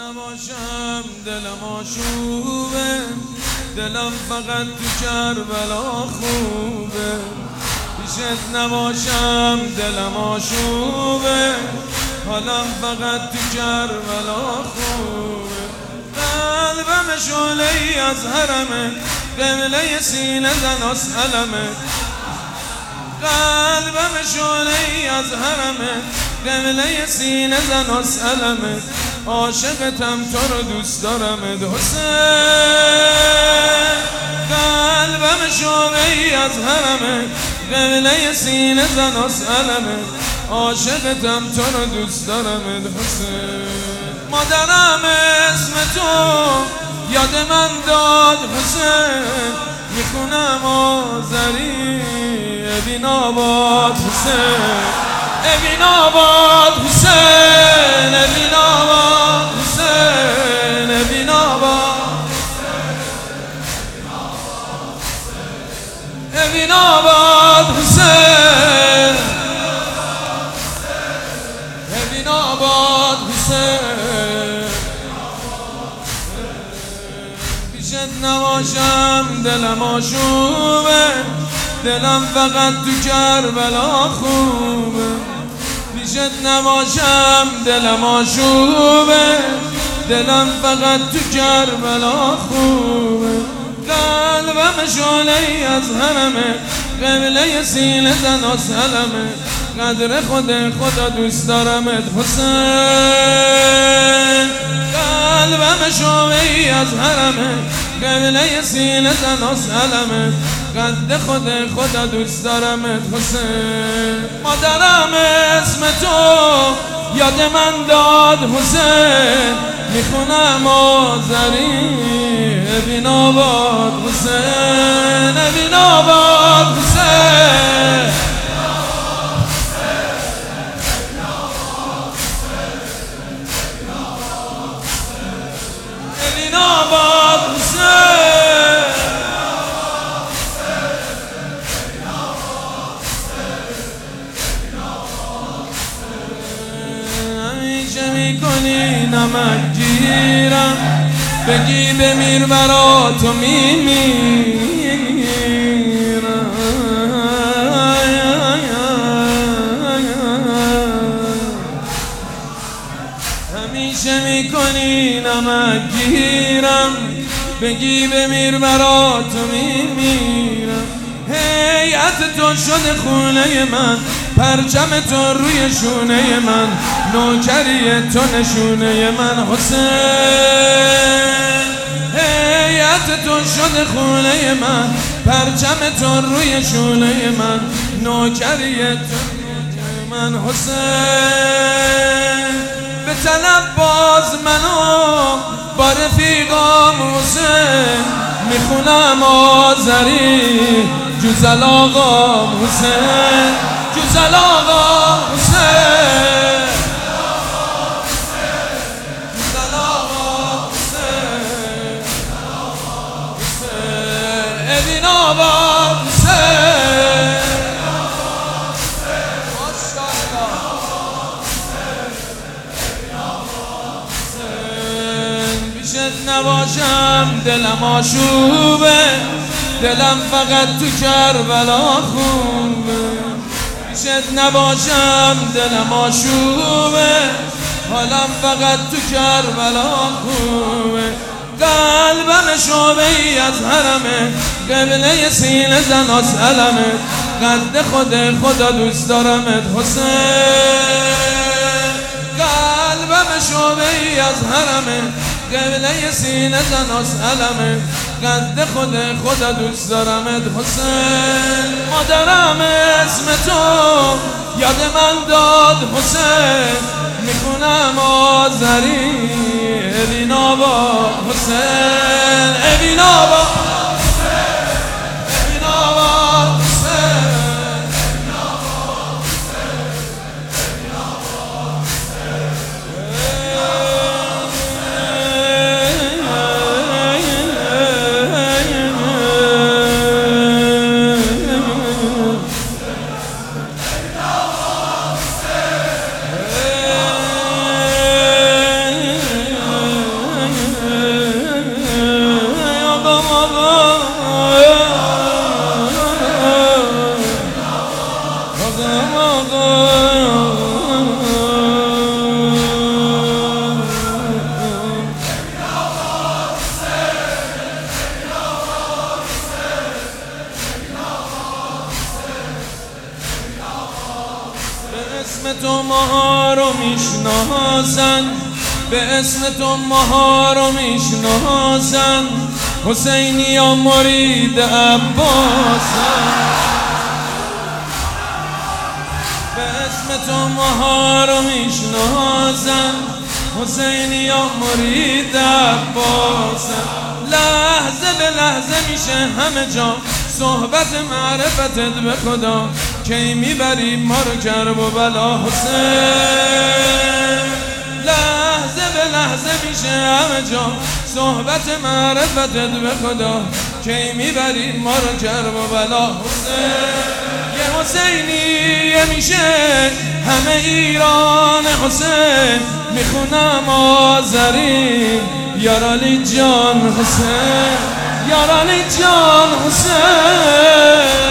نباشم دلم آشوبه، دلم فقط تو کربلا خوبه. پیشت نباشم دلم آشوبه، حالم فقط تو کربلا خوبه. قلبم شعله‌ای از حرمه، قبله سینه زن از علمه. قلبم شعله‌ای از حرمه، قبله سینه زن از علمه. عاشقتم تو رو دوست دارمت حسین. قلبم شعله‌ای از حرمه، قبله سینه زن از علمه. عاشقتم تو رو دوست دارمت حسین. مادرم اسم تو یاد من داد حسین، میخونم آذری ابن آباد حسین. ابن آباد حسین، ابن آباد حسین، ابن آباد، ابن آباد حسین، ابن آباد حسین. پیشت نباشم دلم آشوبه، دلم فقط تو کربلا خوبه. پیشت نباشم دلم آشوبه، دلم فقط تو کربلا خوبه. قلبم شعله‌ای از حرمه، قبله سینه زن از علمه. قدر خدا دوست دارمت حسین. قلبم شعله‌ای از حرمه، قبله سینه زن از علمه. قد خدا دوست دارمت حسین. مادرم اسم تو یاد من داد حسین، میخونم آذری ابن آباد حسین. ابن آباد حسین، ابن آباد حسین. میکنی نمک گیرم، بگی بمیر برا تو میمیرم. همیشه میکنی نمک گیرم، بگی بمیر برا تو میمیرم. هیئت تو شده خونه من، پرچم تو روی شونه من، نوکری تو نشونه من حسین. هیئت تو شده خونه من، پرچم تو روی شونه من، نوکری تو من حسین. به طلب باز منو با رفیقام حسین، میخونم آذری جوزل آقا حسین. جوزل آقا حسین، جوزل آقا حسین، ابن آباد حسین. پیشت نباشم دلم آشوبه، دلم فقط تو کربلا خوبه. پیشت نباشم دلم آشوبه، حالم فقط تو کربلا خوبه. قلبم شعله‌ای از حرمه، قبله سینه زن از علمه. قد خدا دوست دارمت حسین. قلبم شعله‌ای از حرمه، قبله سینه زن از علمه. قد خدا دوست دارمت حسین. مادرم اسم تو یاد من داد حسین، میخونم آذری ابن آباد حسین. ابن آباد حسین، ابن آباد حسین، ابن آباد حسین، ابن آباد حسین. اسم تو ماها رو میشناسن، به اسم تو ماها رو میشناسن، حسینی یا مرید عباسن. به اسم تو ماها رو میشناسن، حسینی یا مرید عباسن. لحظه به لحظه میشه همه جا صحبت معرفتت به خدا، کی میبری ما رو کرب و بلا حسین. لحظه به لحظه میشه همه جا صحبت معرفتت به خدا، کی میبری ما رو کرب و بلا حسین. یه حسینیه میشه همه ایران حسین، میخونم آذری یارالی جان حسین، یارالی جان حسین.